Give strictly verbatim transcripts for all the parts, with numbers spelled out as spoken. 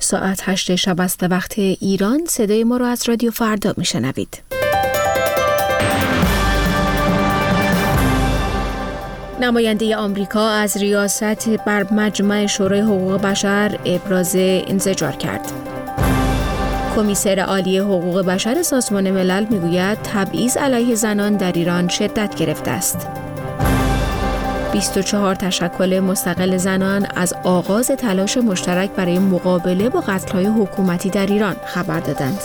ساعت هشت شب است وقت ایران. صدای ما را از رادیو فردا میشنوید. نماینده آمریکا از ریاست بر مجمع شورای حقوق بشر ابراز انزجار کرد. کمیسر عالی حقوق بشر سازمان ملل میگوید تبعیض علیه زنان در ایران شدت گرفته است. بیست و چهار تشکل مستقل زنان از آغاز تلاش مشترک برای مقابله با قتل‌های حکومتی در ایران خبر دادند.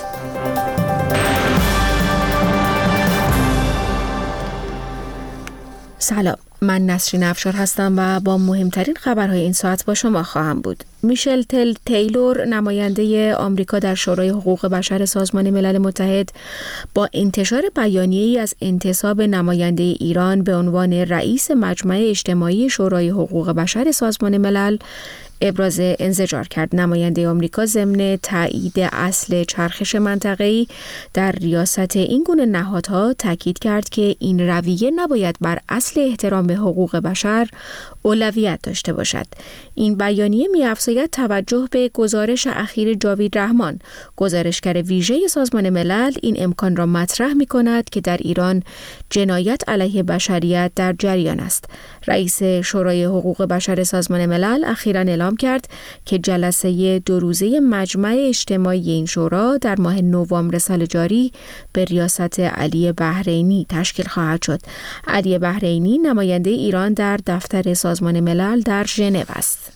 سلام، من نسرین افشار هستم و با مهمترین خبرهای این ساعت با شما خواهم بود. میشل تل تیلور، نماینده آمریکا در شورای حقوق بشر سازمان ملل متحد، با انتشار بیانیه‌ای از انتصاب نماینده ایران به عنوان رئیس مجمع اجتماعی شورای حقوق بشر سازمان ملل ابراز انزجار کرد. نماینده آمریکا ضمن تایید اصل چرخش منطقه‌ای در ریاست این گونه نهادها تاکید کرد که این رویه نباید بر اصل احترام به حقوق بشر اولویت داشته باشد. این بیانیه می‌افزاید توجه به گزارش اخیر جاوید رحمان، گزارشگر ویژه سازمان ملل، این امکان را مطرح می‌کند که در ایران جنایت علیه بشریت در جریان است. رئیس شورای حقوق بشر سازمان ملل اخیراً اعلام کرد که جلسه دو روزه مجمع اجتماعی این شورا در ماه نوامبر سال جاری به ریاست علی بحرینی تشکیل خواهد شد. علی بحرینی نماینده ایران در دفتر سازمان ملل در ژنو است.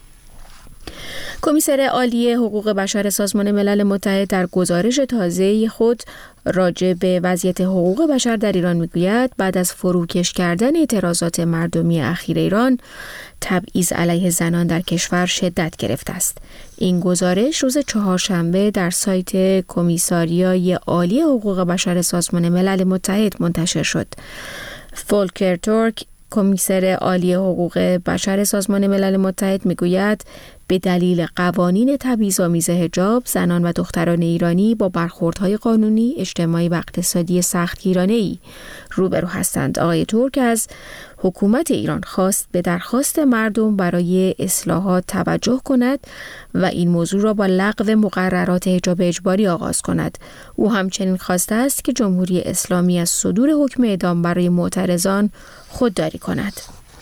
کمیسر عالی حقوق بشر سازمان ملل متحد در گزارش تازه خود راجع به وضعیت حقوق بشر در ایران میگوید بعد از فروکش کردن اعتراضات مردمی اخیر ایران، تبعیض علیه زنان در کشور شدت گرفته است. این گزارش روز چهارشنبه در سایت کمیساریای عالی حقوق بشر سازمان ملل متحد منتشر شد. فولکر تورک، کمیسر عالی حقوق بشر سازمان ملل متحد میگوید به دلیل قوانین تبعیض‌آمیز حجاب، زنان و دختران ایرانی با برخوردهای قانونی، اجتماعی و اقتصادی سختگیرانه‌ای روبرو هستند. آقای ترک از حکومت ایران خواست به درخواست مردم برای اصلاحات توجه کند و این موضوع را با لغو مقررات حجاب اجباری آغاز کند. او همچنین خواسته است که جمهوری اسلامی از صدور حکم اعدام برای معترضان خودداری کند.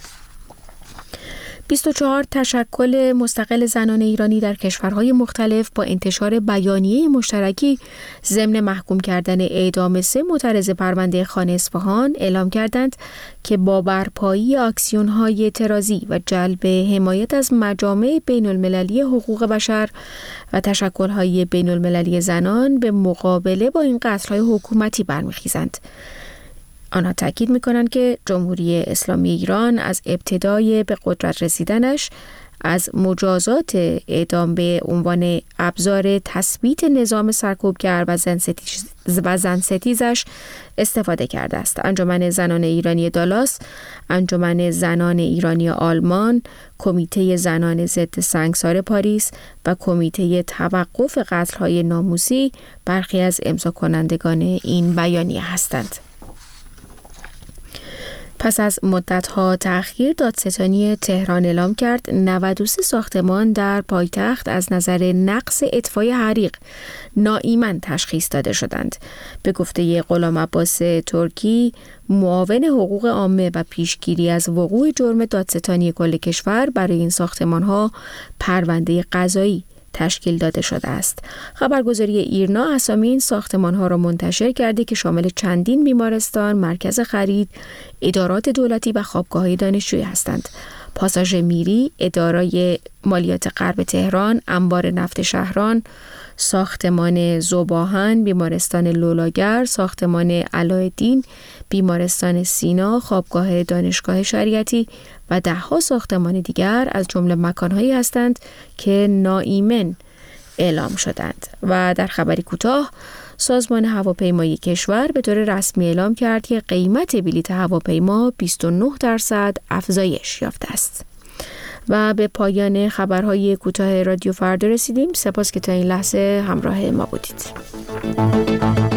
بیست و چهار تشکل مستقل زنان ایرانی در کشورهای مختلف با انتشار بیانیه مشترکی ضمن محکوم کردن اعدام سه معترض پرونده خانه اصفهان اعلام کردند که با برپایی اکسیون‌های اعتراضی و جلب حمایت از مجامع بین‌المللی حقوق بشر و تشکل‌های بین‌المللی زنان به مقابله با این قتل‌های حکومتی برمیخیزند. آنها تاکید می‌کنند که جمهوری اسلامی ایران از ابتدای به قدرت رسیدنش از مجازات اعدام به عنوان ابزار تثبیت نظام سرکوبگر و زنستیز و زنستیزش استفاده کرده است. انجمن زنان ایرانی دالاس، انجمن زنان ایرانی آلمان، کمیته زنان ضد سنگسار پاریس و کمیته توقف قتل‌های ناموسی برخی از امضا کنندگان این بیانیه هستند. پس از مدت‌ها تأخیر، دادستانی تهران اعلام کرد نود و سه ساختمان در پایتخت از نظر نقص اطفای حریق ناایمن تشخیص داده شدند. به گفته غلام عباس ترکی، معاون حقوق عامه و پیشگیری از وقوع جرم دادستانی کل کشور، برای این ساختمان‌ها پرونده قضایی تشکیل داده شده است. خبرگزاری ایرنا اسامی این ساختمان‌ها را منتشر کرده که شامل چندین بیمارستان، مرکز خرید، ادارات دولتی و خوابگاه‌های دانشجویی هستند. پاساژ میری، اداره مالیات غرب تهران، انبار نفت شهران، ساختمان زوباهن، بیمارستان لولاگر، ساختمان علایالدین، بیمارستان سینا، خوابگاه دانشگاه شریعتی و ده‌ها ساختمان دیگر از جمله مکان‌هایی هستند که ناایمن اعلام شدند. و در خبری کوتاه، سازمان هواپیمایی کشور به طور رسمی اعلام کرد که قیمت بلیط هواپیما بیست و نه درصد افزایش یافته است. و به پایان خبرهای کوتاه رادیو فردا رسیدیم. سپاس که تا این لحظه همراه ما بودید.